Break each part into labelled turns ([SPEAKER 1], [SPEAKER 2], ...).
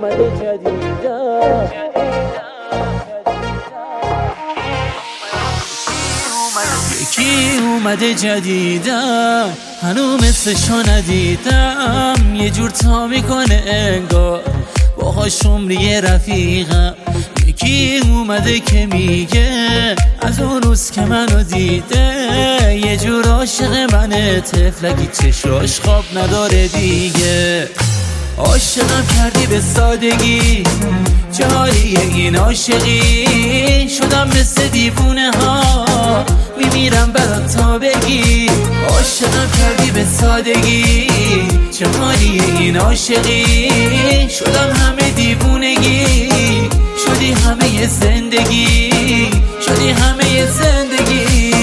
[SPEAKER 1] اومده جدیدن یکی اومده جدیدن هنو مثلشو ندیدم یه جور تا میکنه انگار باهاش عمری رفیقم یکی اومده که میگه از اون روز که منو دیده یه جور عاشق منه طفلکی چشاش خواب نداره دیگه عاشقم کردی به سادگی چه حالیه این عاشقی شدم مثل دیوونه ها میمیرم برات تا بگی عاشقم کردی به سادگی چه حالیه این عاشقی شدم همه دیوونگی شدی همه زندگی شدی همه زندگی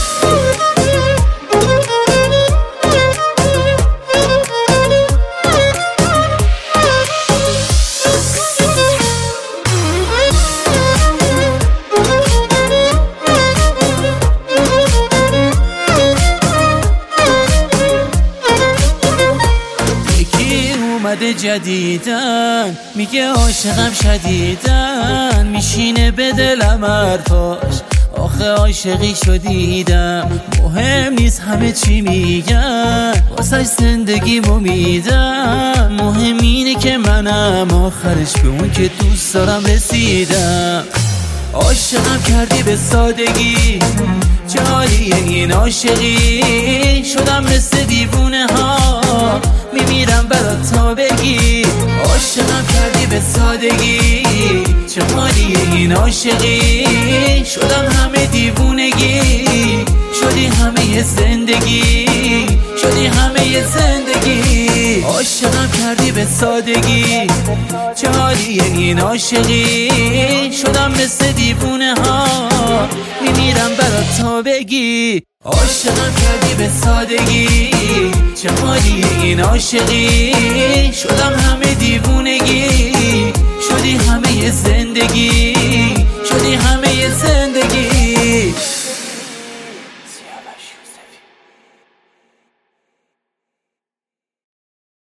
[SPEAKER 1] اومده جدیدن میگه عاشقم شدیدن میشینه به دلم حرفاش آخه عاشقی شدیدم مهم نیست همه چی میگن واسه زندگیمو میدم مهم اینه که منم آخرش به اون که دوست دارم رسیدم عاشقم کردی به سادگی چه حالیه این عاشقی شدم مثل دیوونه ها میمیرم برات تا بگی عاشقم کردی به سادگی چه حالیه این عاشقی شدم همه دیوونگی شدی همه زندگی شدی همه زندگی عاشقم کردی به سادگی چه حالیه این عاشقی شدم مثل دیوونه ها میمیرم برات تا بگی عاشقم کردی به سادگی چه حالیه این عاشقی شدم همه دیوونگی شدی همه زندگی